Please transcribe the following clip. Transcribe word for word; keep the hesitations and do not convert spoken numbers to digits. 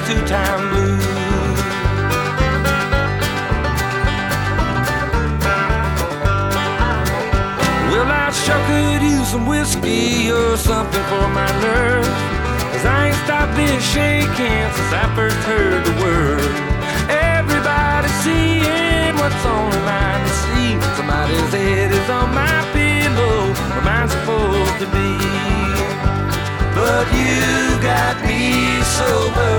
two-time blues. Well, I sure could use some whiskey or something for my nerves, 'cause I ain't stopped this shaking since I first heard the word. Everybody's seeing what's on their mind to see. Somebody's head is on my pillow, where mine's supposed to be. But you got me sober.